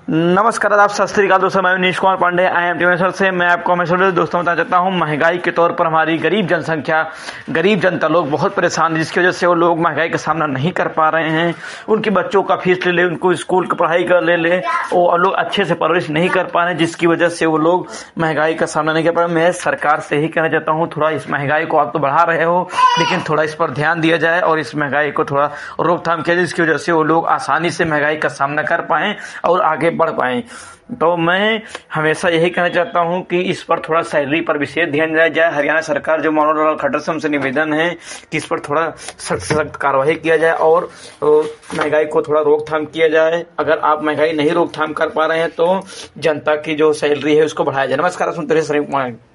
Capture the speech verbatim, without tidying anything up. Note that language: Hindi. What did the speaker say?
नमस्कार, आप सत श्री अकाल दोस्तों। मैं नीश कुमार पांडे आई एम टीमेश्वर से मैं आपको हमेशा दोस्तों बताना चाहता हूं, महंगाई के तौर पर हमारी गरीब जनसंख्या, गरीब जनता लोग बहुत परेशान है, जिसकी वजह से वो लोग महंगाई का सामना नहीं कर पा रहे हैं। उनके बच्चों का फीस ले ले, उनको स्कूल की पढ़ाई कर ले ले और लोग अच्छे से परवरिश नहीं कर पा रहे हैं, जिसकी वजह से वो लोग महंगाई का सामना नहीं कर पा रहे। मैं सरकार से ही कहना चाहता हूँ, थोड़ा इस महंगाई को आप तो बढ़ा रहे हो, लेकिन थोड़ा इस पर ध्यान दिया जाए और इस महंगाई को थोड़ा रोकथाम किया जाए, जिसकी वजह से वो लोग आसानी से महंगाई का सामना कर पाएं और आगे बढ़ पाएं। तो मैं हमेशा यही कहना चाहता हूं कि इस पर थोड़ा सैलरी पर विशेष ध्यान दिया जाए। हरियाणा सरकार जो मनोहर लाल खट्टर से हमसे निवेदन है कि इस पर थोड़ा सख्त सख्त कार्रवाई किया जाए और महंगाई को थोड़ा रोकथाम किया जाए। अगर आप महंगाई नहीं रोकथाम कर पा रहे हैं तो जनता की जो सैलरी है उसको बढ़ाया जाए। नमस्कार, सुनते रहिए श्रमिक कुमार।